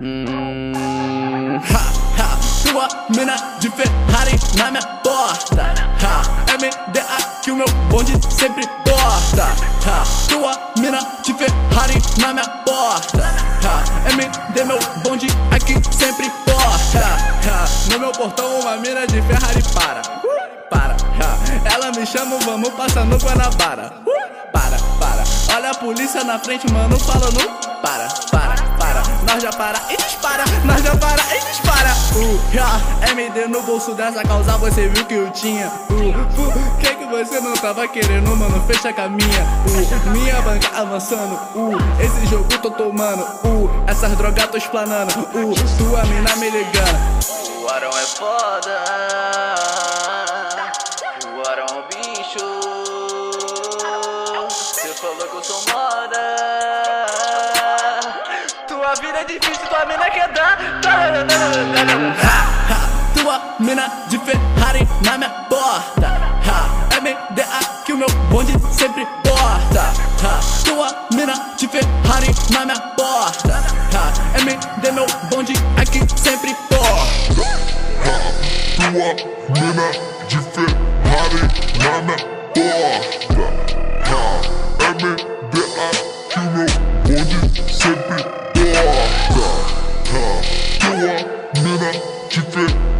Tua mina de Ferrari na minha porta. MDA que o meu bonde sempre porta. Tua mina de Ferrari na minha porta. MD meu bonde aqui sempre porta. No meu portão uma mina de Ferrari para. Ela me chama, vamos passar no Guanabara. Olha a polícia na frente, mano, falando para. Nós já para e dispara, nós já para e dispara. MD no bolso dessa calça, você viu que eu tinha. Que você não tava querendo, mano, fecha a caminha. Minha banca avançando, esse jogo tô tomando. Essas drogas tô explanando, tua mina me ligando. O Arão é foda, o Arão é um bicho. Você falou que eu sou moda. Tua vida é difícil, tua mina quer dar. Tua mina de Ferrari na minha porta. MDA que o meu bonde sempre porta. Tua mina de Ferrari na minha porta. MD meu bonde aqui sempre porta. Tua mina de Ferrari na minha porta. MDA que o meu bonde sempre porta. Tua mina de Ferrari